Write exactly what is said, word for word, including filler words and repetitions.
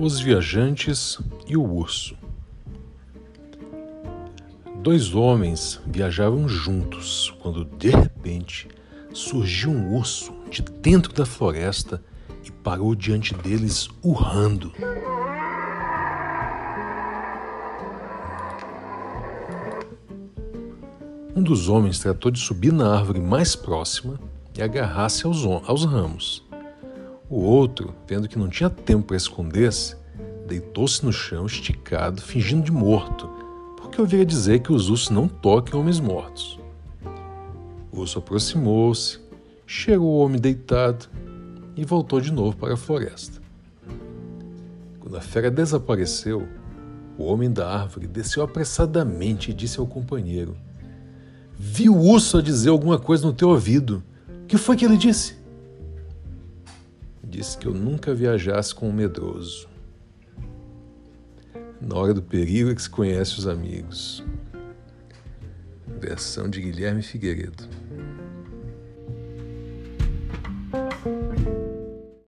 Os viajantes e o urso. Dois homens viajavam juntos quando, de repente, surgiu um urso de dentro da floresta e parou diante deles urrando. Um dos homens tratou de subir na árvore mais próxima e agarrar-se aos, aos ramos. O outro, vendo que não tinha tempo para esconder-se, deitou-se no chão esticado, fingindo de morto, porque ouvira dizer que os ursos não tocam homens mortos. O urso aproximou-se, cheirou o homem deitado e voltou de novo para a floresta. Quando a fera desapareceu, o homem da árvore desceu apressadamente e disse ao companheiro: "Vi o urso dizer alguma coisa no teu ouvido. O que foi que ele disse?" Disse que eu nunca viajasse com um medroso. Na hora do perigo é que se conhece os amigos. Versão de Guilherme Figueiredo.